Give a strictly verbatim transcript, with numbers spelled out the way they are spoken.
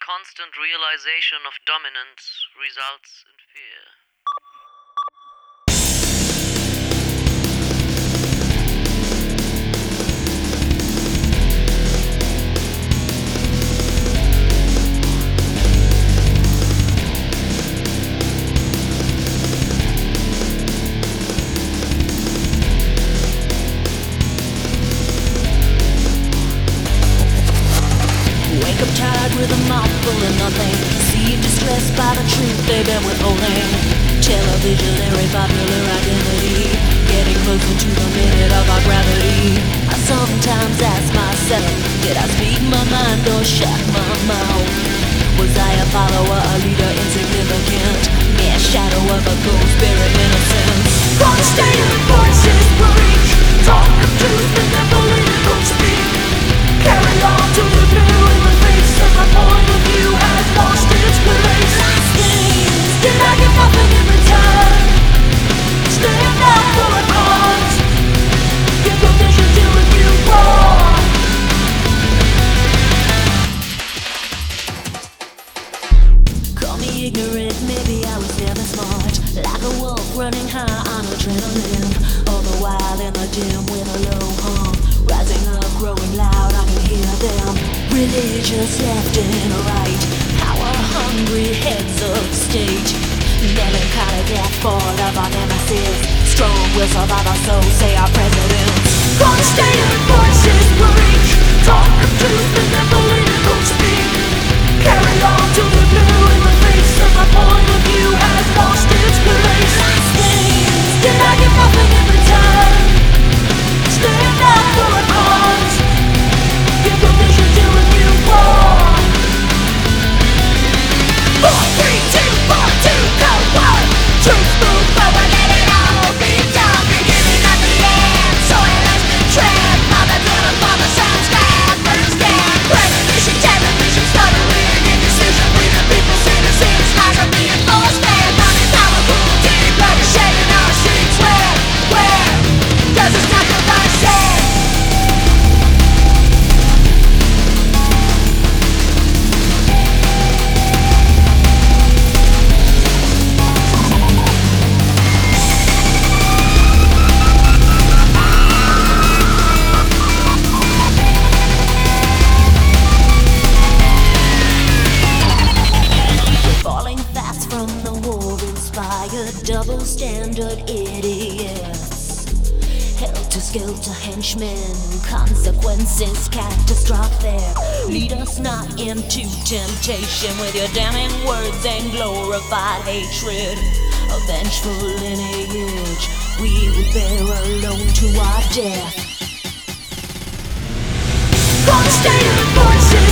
constant realization of dominance results in fear. Wake up tired with a mouth full of nothing. See you distressed by the truth they've been withholding. Television, very popular identity, getting closer to the minute of our gravity. I sometimes ask myself, did I speak my mind or shut my mouth? Was I a follower, a leader, insignificant, mere shadow of a ghost buried innocence? Constated voices break, talk of truth and their political speak. Carry on to the blue in the face of my point of view has lost its place. Last things, did I get nothing in return? Stand up for a cause, give permission to a new war. Call me ignorant, maybe I was never smart, like a wolf running high on adrenaline, all the while in the dim with a low hum, rising up, growing loud, I can hear them. Religious left and right, power-hungry heads of state, melancholy death fall of our nemesis. Strong will survive our soul, say our presidents. Constated voices break, talk of truth and their political speak. Carry on to the blue in the face of my point of view has lost its place. Last things, did I get nothing in return? Stand up for a cause, give permission to a new war. Four, three, two, four, two, go, one. Truth move forward, let it all be done. Beginning at the end, soil has been tread. Mother daughter, father, sons, grandmother's dead. Revolution, television, stuttering, indecision. We the people, citizens, lies are being forced fed. Money, power, cruelty, bloodshed in our streets. Where, where does the sacrifice end? Falling fast from the war-inspired double standard idiots, helter-skelter henchmen, consequences catastrophic. Lead us not into temptation with your damning words and glorified hatred. A vengeful lineage we will bear alone to our death. Constated voices